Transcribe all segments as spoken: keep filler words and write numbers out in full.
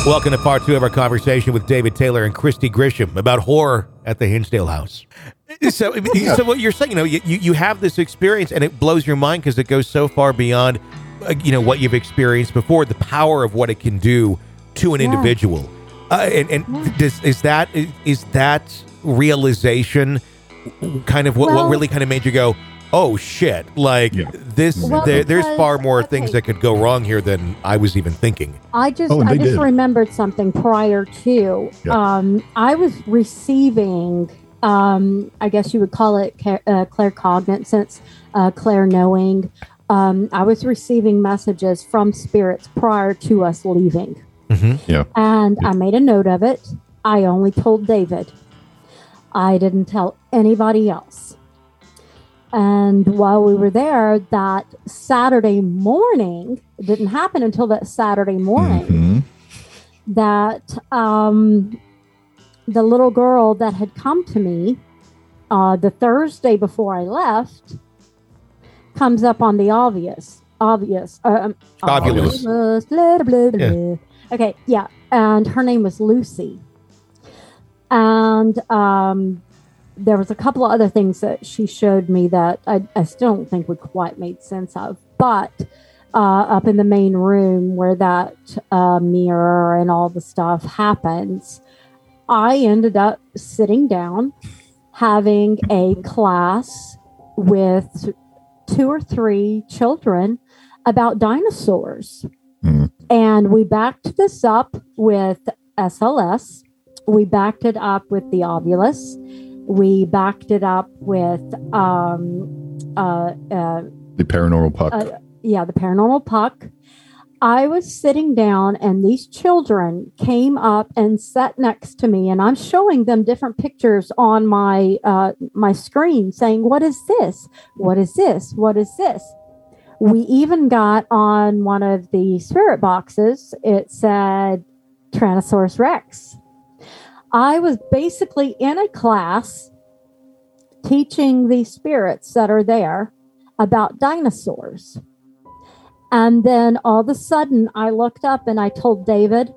Welcome to part two of our conversation with David Taylor and Christy Grisham about horror at the Hinsdale House. So, so what you're saying, you know, you, you have this experience and it blows your mind because it goes so far beyond, uh, you know, what you've experienced before, the power of what it can do to an yeah. individual. Uh, and and yeah. does, is that is that realization kind of what, well, what really kind of made you go, oh shit, like yeah. this, well, there, there's far more okay. things that could go wrong here than I was even thinking. I just, oh, I just did. remembered something prior to, yeah. um, I was receiving, um, I guess you would call it uh, claircognizance, uh, clair knowing. Um, I was receiving messages from spirits prior to us leaving. Mm-hmm. Yeah. And yeah. I made a note of it. I only told David. I didn't tell anybody else. And while we were there, that Saturday morning, it didn't happen until that Saturday morning, mm-hmm. that um, the little girl that had come to me uh, the Thursday before I left comes up on the obvious, obvious, uh, obvious. Blah, blah, blah, blah. Yeah. Okay, yeah. And her name was Lucy. And um, there was a couple of other things that she showed me that I, I still don't think we quite made sense of. But uh, up in the main room where that uh, mirror and all the stuff happens, I ended up sitting down, having a class with two or three children about dinosaurs. Mm. And we backed this up with S L S. We backed it up with the Ovulus. We backed it up with um, uh, uh, the paranormal puck. Uh, yeah, the paranormal puck. I was sitting down and these children came up and sat next to me, and I'm showing them different pictures on my uh, my screen saying, what is this? What is this? What is this? We even got on one of the spirit boxes, it said Tyrannosaurus Rex. I was basically in a class teaching the spirits that are there about dinosaurs. And then all of a sudden I looked up and I told David,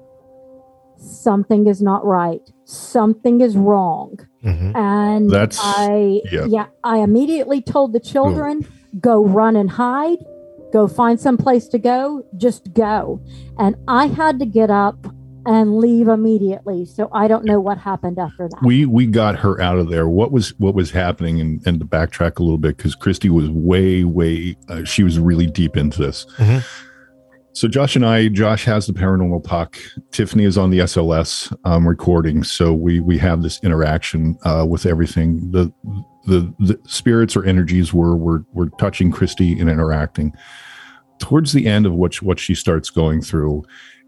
something is not right. Something is wrong. Mm-hmm. And That's, I, yeah. yeah, I immediately told the children, oh. go run and hide, go find some place to go, just go. And I had to get up and leave immediately. So I don't know what happened after that. We we got her out of there. What was what was happening, and, and to backtrack a little bit, because Christy was way, way, uh, she was really deep into this. Mm-hmm. So Josh and I, Josh has the paranormal puck. Tiffany is on the S L S um, recording. So we we have this interaction uh, with everything. The, the the spirits or energies were were were touching Christy and interacting. Towards the end of what what she starts going through,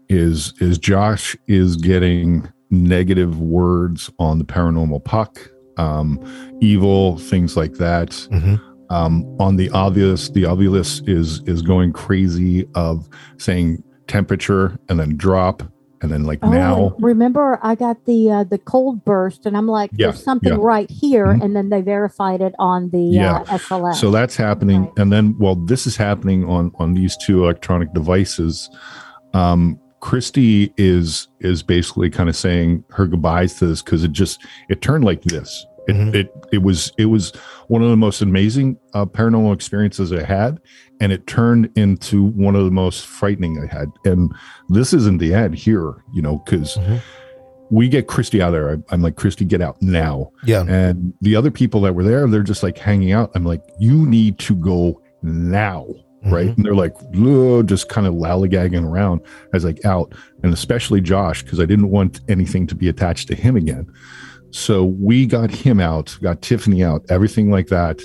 is is Josh is getting negative words on the paranormal puck, um, evil, things like that. Mm-hmm. Um, on the obvious, the obvious is is going crazy of saying temperature and then drop and then like oh, now. Remember, I got the uh, the cold burst and I'm like, yeah, there's something yeah. right here, mm-hmm. and then they verified it on the yeah. uh, S L S. So that's happening, right. And then well, this is happening on on these two electronic devices. Um, Christy is is basically kind of saying her goodbyes to this because it just it turned like this. It, mm-hmm. it it was it was one of the most amazing uh, paranormal experiences I had, and it turned into one of the most frightening I had. And this isn't the end here, you know, because mm-hmm. we get Christy out of there. I, I'm like, Christy, get out now. Yeah. And the other people that were there, they're just like hanging out. I'm like, you need to go now. Right. Mm-hmm. And they're like, just kind of lollygagging around. I was like, out. And especially Josh, because I didn't want anything to be attached to him again. So we got him out, got Tiffany out, everything like that.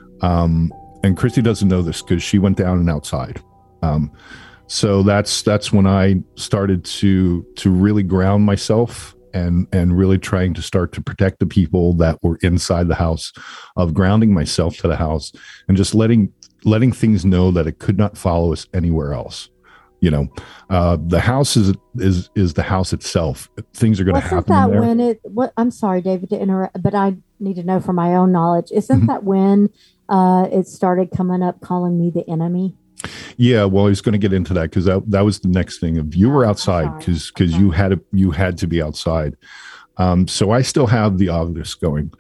Um, and Christy doesn't know this because she went down and outside. Um, so that's that's when I started to to really ground myself and and really trying to start to protect the people that were inside the house, of grounding myself to the house and just letting letting things know that it could not follow us anywhere else. You know, uh, the house is is is the house itself. Things are going to happen that in there. When it? What? I'm sorry, David, to interrupt, but I need to know for my own knowledge. Isn't mm-hmm. that when uh, it started coming up calling me the enemy? Yeah, well, I was going to get into that because that, that was the next thing. If you were outside, because because you had to, you had to be outside. Um, so I still have the Ovilus going,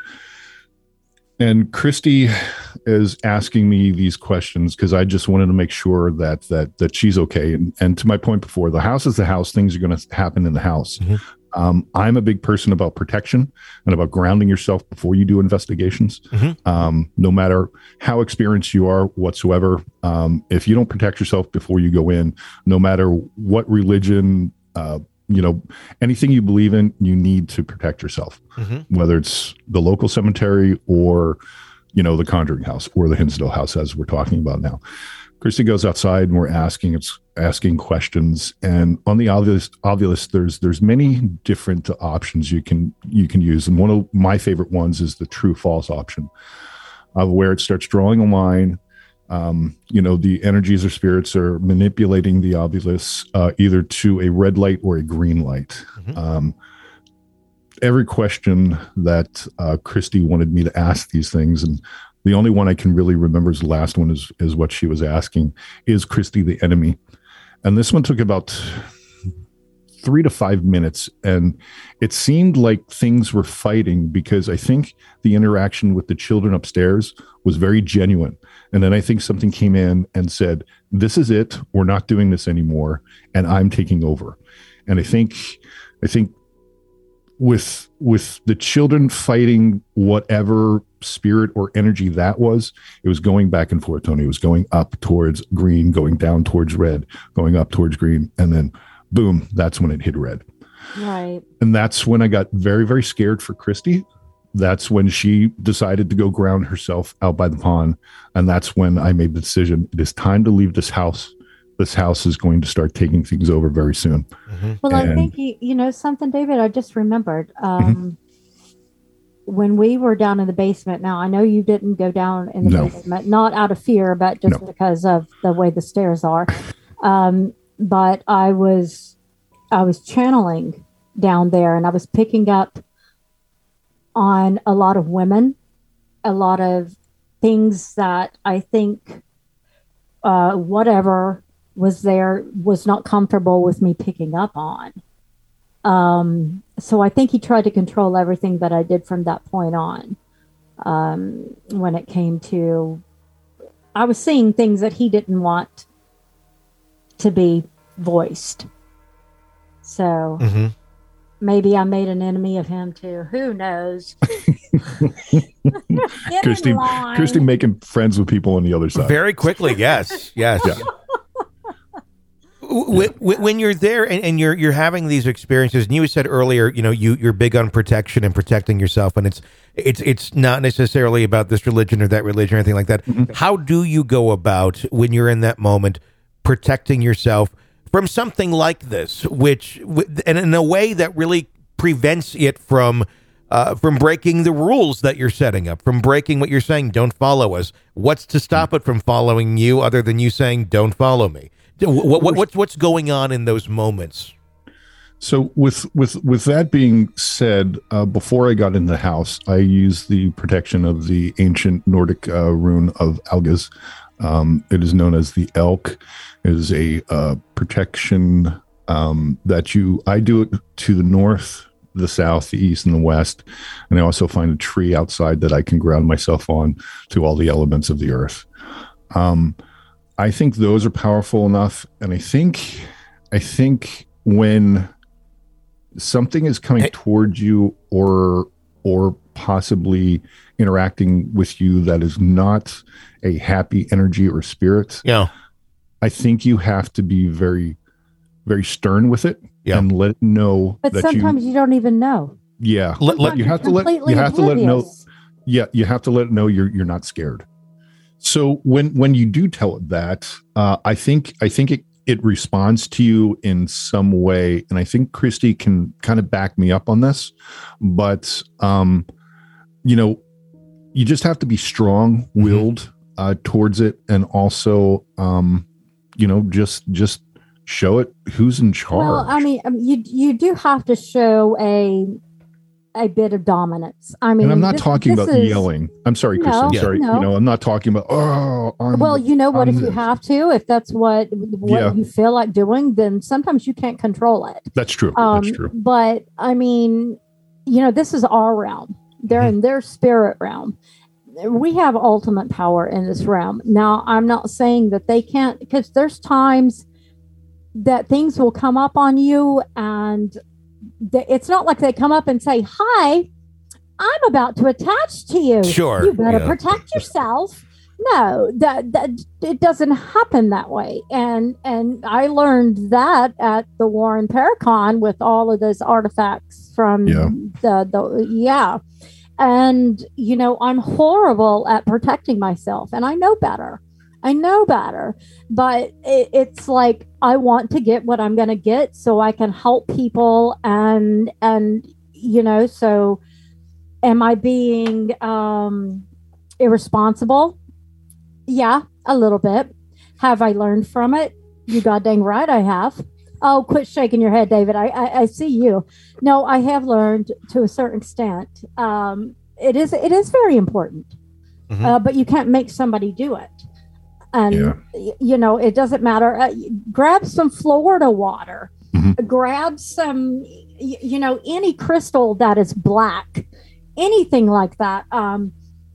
and Christy is asking me these questions because I just wanted to make sure that that that she's okay. And and to my point before, the house is the house. Things are going to happen in the house. Mm-hmm. Um, I'm a big person about protection and about grounding yourself before you do investigations. Mm-hmm. Um, no matter how experienced you are whatsoever, um, if you don't protect yourself before you go in, no matter what religion, uh, you know, anything you believe in, you need to protect yourself, mm-hmm. whether it's the local cemetery or, you know, the Conjuring House or the Hinsdale House, as we're talking about now. Christy goes outside and we're asking, it's asking questions. And on the Ovilus, Ovilus, there's there's many different options you can you can use. And one of my favorite ones is the true false option, of where it starts drawing a line. Um, you know, the energies or spirits are manipulating the Ovilus uh, either to a red light or a green light. Mm-hmm. Um, every question that uh, Christy wanted me to ask these things, and the only one I can really remember is the last one is, is what she was asking, is Christy the enemy? And this one took about three to five minutes. And it seemed like things were fighting because I think the interaction with the children upstairs was very genuine. And then I think something came in and said, this is it. We're not doing this anymore. And I'm taking over. And I think, I think with, with the children fighting whatever spirit or energy that was, it was going back and forth, Tony. It was going up towards green, going down towards red, going up towards green, and then boom, that's when it hit red. Right. And that's when I got very, very scared for Christy. That's when she decided to go ground herself out by the pond. And that's when I made the decision. It is time to leave this house. This house is going to start taking things over very soon. Mm-hmm. Well, and I think, you, you know, something, David, I just remembered. Um, mm-hmm. When we were down in the basement, now I know you didn't go down in the no. basement, not out of fear, but just no. because of the way the stairs are. Um, but I was, I was channeling down there, and I was picking up on a lot of women, a lot of things that I think, uh, whatever was there was not comfortable with me picking up on. Um, so I think he tried to control everything that I did from that point on. Um, when it came to, I was seeing things that he didn't want to be voiced. So mm-hmm. maybe I made an enemy of him too. Who knows? Christy, Christy making friends with people on the other side. Very quickly. Yes. Yes. Yeah. When you're there and, and you're you're having these experiences, and you said earlier, you know, you you're big on protection and protecting yourself, and it's it's it's not necessarily about this religion or that religion or anything like that. Mm-hmm. How do you go about when you're in that moment protecting yourself from something like this, which and in a way that really prevents it from uh, from breaking the rules that you're setting up, from breaking what you're saying? Don't follow us. What's to stop mm-hmm. it from following you, other than you saying don't follow me? What, what, what's what's going on in those moments? So with with with that being said, uh, before I got in the house, I used the protection of the ancient Nordic uh, rune of Algaz. Um, it is known as the Elk. It is a uh, protection um, that you. I do it to the north, the south, the east, and the west, and I also find a tree outside that I can ground myself on to all the elements of the earth. Um, I think those are powerful enough. And I think, I think when something is coming towards you or, or possibly interacting with you that is not a happy energy or spirit, yeah, I think you have to be very, very stern with it yeah. and let it know. But that sometimes you, you don't even know. Yeah. Let, let, you have to let, you have to let it know. Yeah. You have to let it know you're, you're not scared. So when when you do tell it that, uh, I think I think it, it responds to you in some way, and I think Christy can kind of back me up on this. But um, you know, you just have to be strong-willed mm-hmm. uh, towards it, and also, um, you know, just just show it who's in charge. Well, I mean, you you do have to show a a bit of dominance. I mean, and I'm not this, talking this about is, yelling. I'm sorry, Chris. No, I'm sorry. no. You know, I'm not talking about, oh, I'm well, you know what, I'm if you this. have to, if that's what, what Yeah. you feel like doing, then sometimes you can't control it. That's true. Um, That's true. But I mean, you know, this is our realm. They're Mhm. in their spirit realm. We have ultimate power in this realm. Now, I'm not saying that they can't, because there's times that things will come up on you, and th- it's not like they come up and say, "Hi, I'm about to attach to you. Sure, You better yeah. protect yourself." No, that that it doesn't happen that way. And and I learned that at the Warren Paracon with all of those artifacts from Yeah. the the yeah. And you know, I'm horrible at protecting myself, and I know better. I know better, but it, it's like I want to get what I'm going to get so I can help people, and and you know, so am I being um, irresponsible? Yeah, a little bit. Have I learned from it? You goddamn right I have. Oh, quit shaking your head, David. I, I, I see you. No, I have learned to a certain extent. Um, it is it is very important, Mhm. uh, but you can't make somebody do it. And Yeah. y- you know, it doesn't matter. Uh, grab some Florida water. Mhm. Grab some, y- you know, any crystal that is black, anything like that. Um,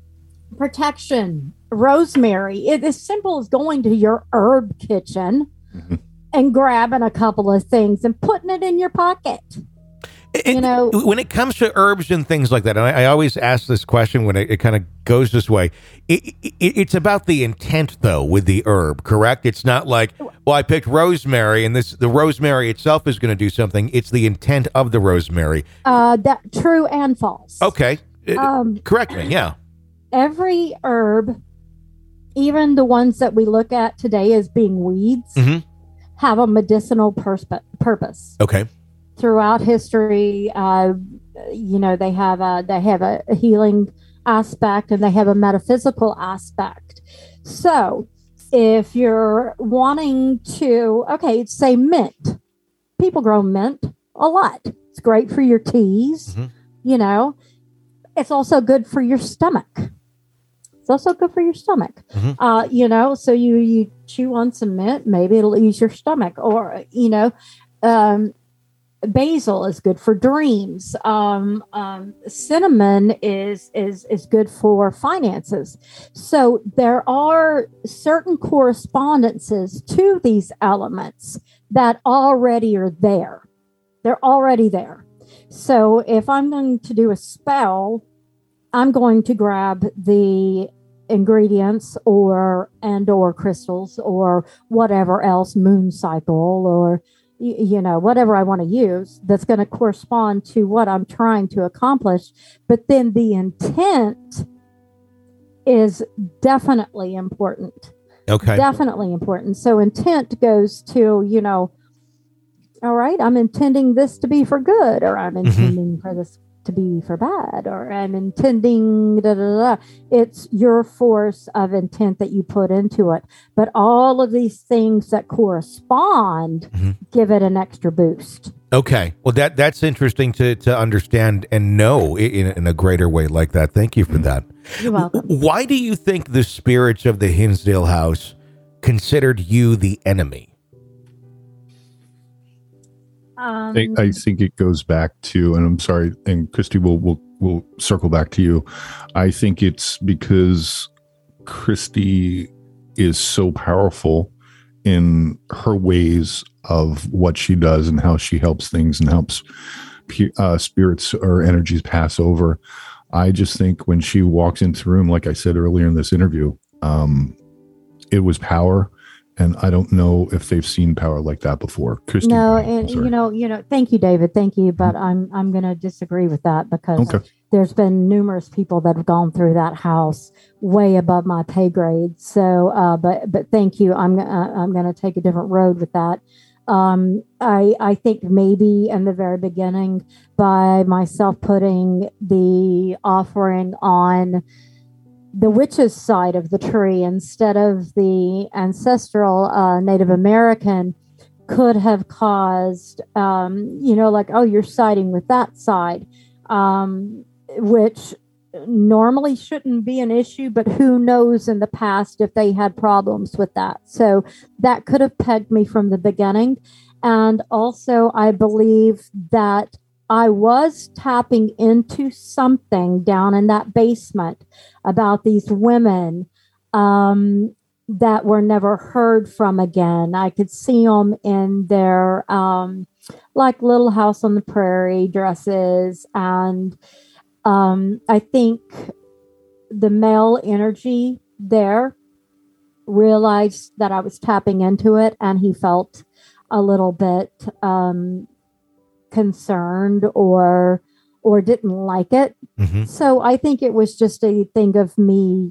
protection, rosemary. It is simple as going to your herb kitchen Mhm. and grabbing a couple of things and putting it in your pocket. It- You know- when it comes to herbs and things like that, and I, I always ask this question when it, it kind of goes this way. It, it, it's about the intent, though, with the herb, correct? It's not like, well, I picked rosemary, and this the rosemary itself is going to do something. It's the intent of the rosemary. Uh, that true and false. Okay, Uh, Um, correct me. Yeah. every herb, even the ones that we look at today as being weeds, Mhm. have a medicinal perspe- purpose. Okay. Throughout history, uh, you know, they have a they have a healing aspect, and they have a metaphysical aspect. So, if you're wanting to, okay, say mint, people grow mint a lot. It's great for your teas. Mhm. You know, it's also good for your stomach. It's also good for your stomach. Mhm. Uh, you know, so you you chew on some mint, maybe it'll ease your stomach, or you know. Um, Basil is good for dreams. Um, um, cinnamon is is is good for finances. So there are certain correspondences to these elements that already are there. They're already there. So if I'm going to do a spell, I'm going to grab the ingredients or and or crystals or whatever else, moon cycle or you know, whatever I want to use that's going to correspond to what I'm trying to accomplish. But then the intent is definitely important. Okay. Definitely important. So intent goes to, you know, all right, I'm intending this to be for good, or I'm intending for this to be for bad, or I'm intending da, da, da. It's your force of intent that you put into it. But all of these things that correspond Mhm. give it an extra boost. Okay. Well, that that's interesting to to understand and know in, in a greater way like that. Thank you for that. You're welcome. Why do you think the spirits of the Hinsdale House considered you the enemy? Um, I, I think it goes back to, and I'm sorry, and Christy will will will circle back to you. I think it's because Christy is so powerful in her ways of what she does and how she helps things and helps uh, spirits or energies pass over. I just think when she walks into the room, like I said earlier in this interview, um, it was power. And I don't know if they've seen power like that before. Christy, no, I'm and sorry. you know, you know, thank you, David. Thank you, but I'm I'm going to disagree with that because Okay. there's been numerous people that have gone through that house way above my pay grade. So, uh, but but thank you. I'm uh, I'm going to take a different road with that. Um, I I think maybe in the very beginning, by myself putting the offering on the witch's side of the tree instead of the ancestral uh, Native American could have caused, um, you know, like, oh, you're siding with that side. um, which normally shouldn't be an issue, but who knows in the past if they had problems with that. So that could have pegged me from the beginning. And also, I believe that I was tapping into something down in that basement about these women um, that were never heard from again. I could see them in their um, like Little House on the Prairie dresses. And um, I think the male energy there realized that I was tapping into it, and he felt a little bit um, concerned or or didn't like it. Mm-hmm. So I think it was just a thing of me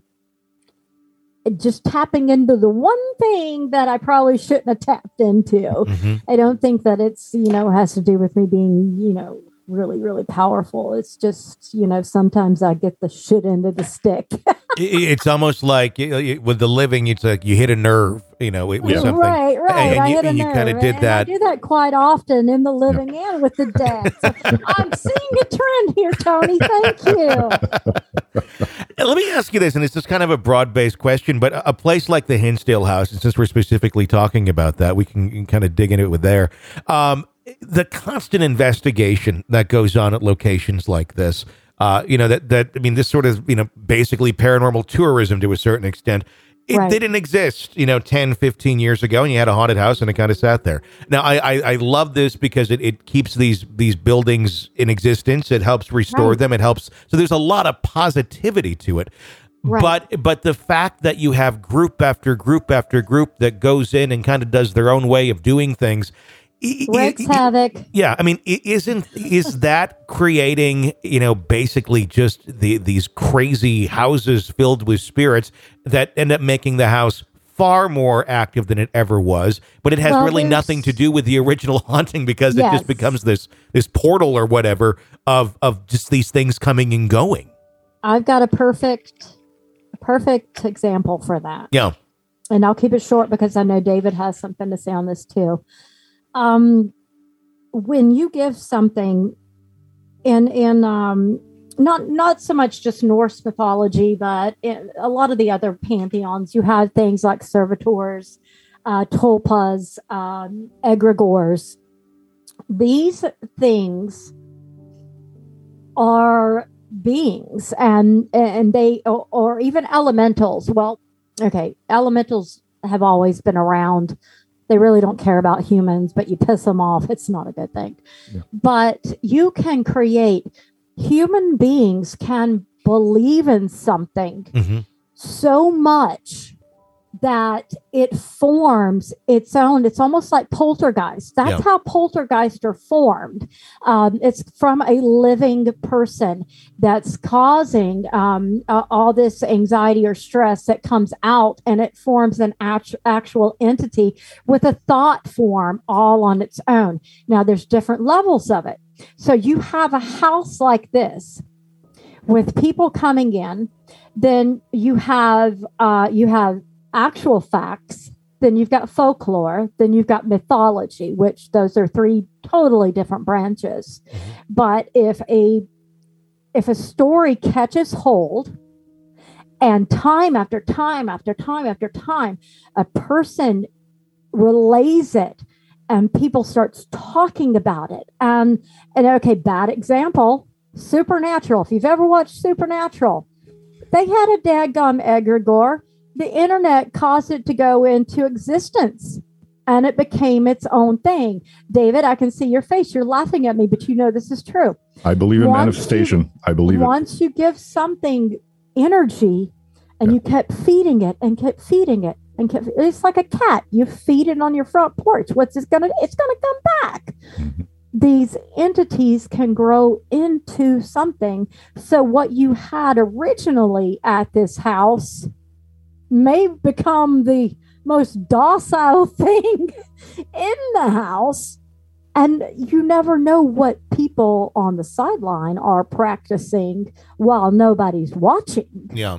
just tapping into the one thing that I probably shouldn't have tapped into. Mm-hmm. I don't think that it's, you know, has to do with me being, you know, really, really powerful. It's just, you know, sometimes I get the shit into the stick. It's almost like with the living, it's like you hit a nerve, you know, with yeah. something. Right, right. And I you, hit a you nerve. kind of did and that. I do that quite often in the living yeah. and with the dead. So I'm seeing a trend here, Tony. Thank you. Let me ask you this, and it's just kind of a broad-based question, but a place like the Hinsdale House, and since we're specifically talking about that, we can, can kind of dig into it with there. Um, the constant investigation that goes on at locations like this, uh, you know, that, that, I mean, this sort of, you know, basically paranormal tourism to a certain extent, it right. didn't exist, you know, ten, fifteen years ago, and you had a haunted house and it kind of sat there. Now, I, I, I love this because it, it keeps these, these buildings in existence. It helps restore right. them. It helps. So there's a lot of positivity to it. Right. But but the fact that you have group after group after group that goes in and kind of does their own way of doing things, wreaks havoc. Yeah, I mean, isn't is that creating, you know, basically just the these crazy houses filled with spirits that end up making the house far more active than it ever was, but it has well, really nothing to do with the original haunting because yes. it just becomes this this portal or whatever of of just these things coming and going. I've got a perfect a perfect example for that. Yeah. And I'll keep it short because I know David has something to say on this too. Um, when you give something in, in, um, not, not so much just Norse mythology, but in a lot of the other pantheons, you have things like servitors, uh, tulpas, um, egregores. These things are beings and, and they, or, or even elementals. Well, okay. Elementals have always been around. They really don't care about humans, but you piss them off. It's not a good thing. Yeah. But you can create, human beings can believe in something mm-hmm. so much that it forms its own. It's almost like poltergeist. That's yeah. how poltergeists are formed. Um, it's from a living person that's causing um, uh, all this anxiety or stress that comes out, and it forms an act- actual entity with a thought form all on its own. Now, there's different levels of it. So you have a house like this with people coming in, then you have uh, you have actual facts, then you've got folklore, then you've got mythology, which those are three totally different branches. Mm-hmm. But if a if a story catches hold and time after time after time after time, a person relays it and people starts talking about it. And, and okay, bad example, Supernatural. If you've ever watched Supernatural, they had a daggum egregore. The internet caused it to go into existence and it became its own thing. David, I can see your face. You're laughing at me, but you know this is true. I believe in once manifestation. You, I believe once it. Once you give something energy and yeah. you kept feeding it and kept feeding it and kept, it's like a cat. You feed it on your front porch. What's it gonna? It's gonna come back. Mm-hmm. These entities can grow into something. So what you had originally at this house may become the most docile thing in the house. And you never know what people on the sideline are practicing while nobody's watching. Yeah.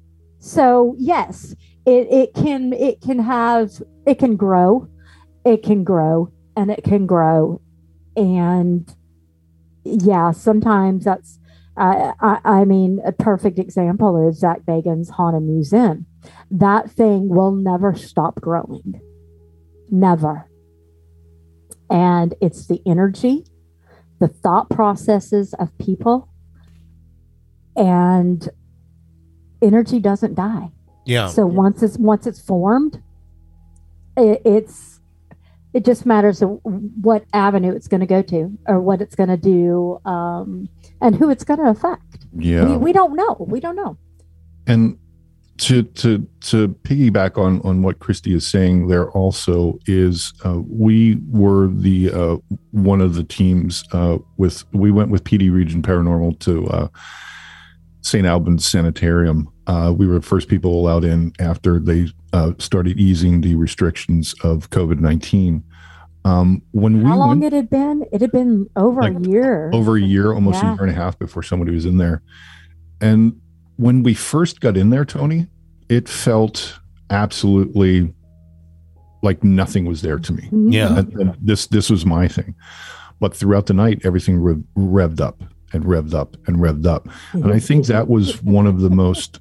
So yes, it, it can it can have it can grow, it can grow, and it can grow. And yeah, sometimes that's, uh, I, I mean, a perfect example is Zach Bagans' Haunted Museum. That thing will never stop growing. Never. And it's the energy, the thought processes of people, and energy doesn't die. Yeah. So once it's once it's formed, it, it's it just matters of what avenue it's going to go to, or what it's going to do, um, and who it's going to affect. Yeah, we, we don't know. We don't know. And to to to piggyback on on what Christy is saying, there also is uh, we were the uh, one of the teams uh, with we went with P D Region Paranormal to uh, Saint Albans Sanitarium. Uh, we were the first people allowed in after they uh, started easing the restrictions of COVID nineteen. Um, when How we long went, it had been? It had been over like, a year. over a year, almost Yeah. a year and a half before somebody was in there. And when we first got in there, Tony, it felt absolutely like nothing was there to me. Yeah. And, and this this was my thing. But throughout the night, everything rev- revved up and revved up and revved up. And I think that was one of the most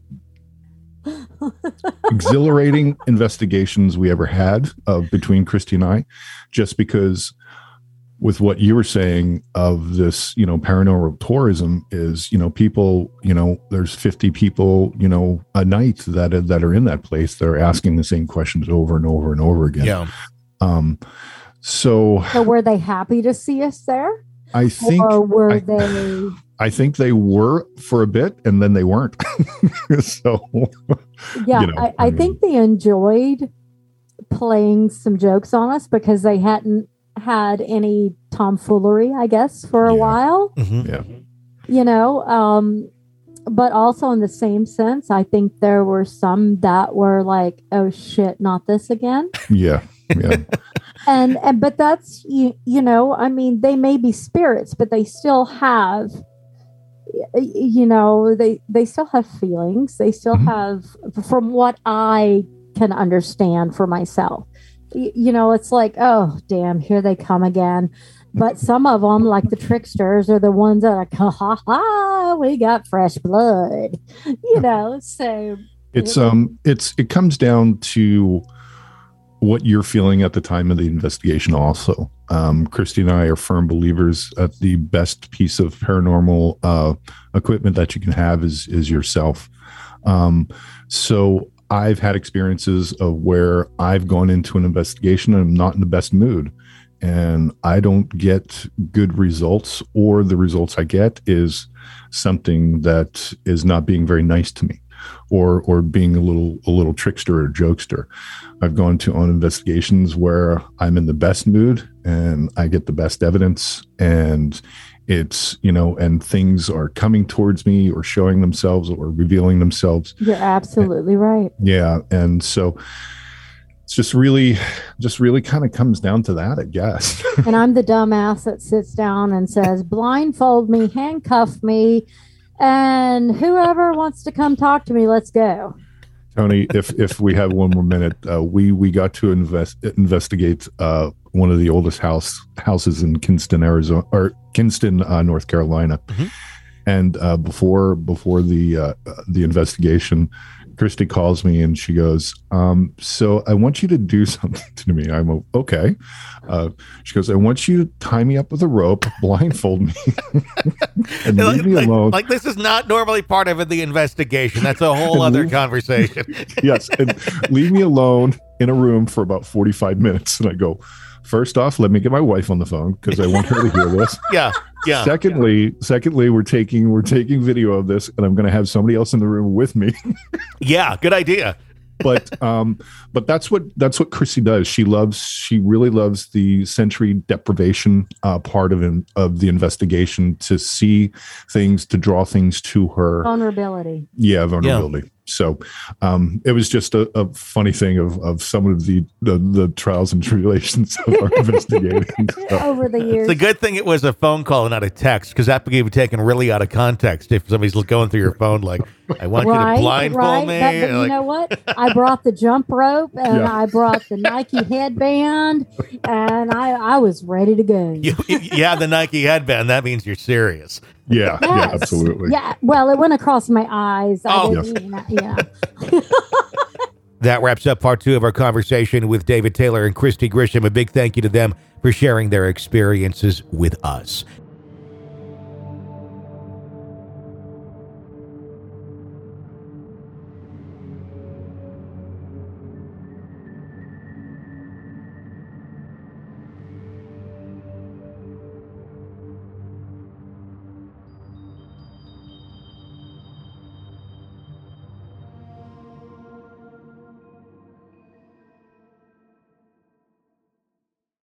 exhilarating investigations we ever had uh, between Christy and I, just because with what you were saying of this, you know, paranormal tourism is, you know, people, you know, there's fifty people, you know, a night that are, that are in that place. They're asking the same questions over and over and over again. Yeah. Um, so, So were they happy to see us there? I think, or were I, they? I think they were for a bit and then they weren't. So, Yeah, you know, I, I I mean- think they enjoyed playing some jokes on us because they hadn't had any tomfoolery, I guess, for a Yeah. while. Mhm. yeah. You know, um, but also in the same sense, I think there were some that were like, "Oh shit, not this again." Yeah. Yeah. and and but that's you, you know, I mean, they may be spirits, but they still have, y- you know, they they still have feelings. They still Mhm. have, from what I can understand for myself. Y- You know, it's like, oh damn, here they come again. But some of them, like the tricksters, are the ones that are like, ha ha ha, we got fresh blood. You know, so It's um it's it comes down to what you're feeling at the time of the investigation also. Um, Christy and I are firm believers that the best piece of paranormal uh, equipment that you can have is is yourself. Um, so I've had experiences of where I've gone into an investigation and I'm not in the best mood and I don't get good results, or the results I get is something that is not being very nice to me, or or being a little a little trickster or jokester. I've gone to on investigations where I'm in the best mood and I get the best evidence, and it's, you know, and things are coming towards me or showing themselves or revealing themselves. you're absolutely right. Yeah. And so it's just really, just really kind of comes down to that, I guess. And I'm the dumbass that sits down and says, blindfold me, handcuff me, and whoever wants to come talk to me, let's go. Tony, if if we have one more minute, uh, we we got to invest investigate uh, one of the oldest house houses in Kinston, Arizona, or Kinston, uh, North Carolina. Mhm. And uh, before before the uh, the investigation, Christy calls me and she goes, um, "So I want you to do something to me." I'm a, okay. Uh, she goes, "I want you to tie me up with a rope, blindfold me, and leave Like, me like- alone." like this is not normally part of the investigation. That's a whole other conversation. Yes, and leave me alone in a room for about forty-five minutes. And I go, first off, let me get my wife on the phone because I want her to hear this. Yeah. Yeah. Secondly, secondly, we're taking we're taking video of this, and I'm going to have somebody else in the room with me. Yeah. Good idea. But um, but that's what that's what Chrissy does. She loves she really loves the sensory deprivation uh, part of in, of the investigation, to see things, to draw things to her. Vulnerability. Yeah, vulnerability. So um, it was just a, a funny thing of, of some of the, the, the trials and tribulations of our investigating. So. Over the years. It's a good thing it was a phone call and not a text, because that could be taken really out of context if somebody's going through your phone like, I want right, you to blindfold right. me. But, but like, you know what? I brought the jump rope and Yeah. I brought the Nike headband, and I, I was ready to go. you, you have the Nike headband. That means you're serious. Yeah, yeah, Yes. absolutely. Yeah. Well, it went across my eyes. I Oh. didn't, you know, yeah. That wraps up part two of our conversation with David Taylor and Christy Grisham. A big thank you to them for sharing their experiences with us.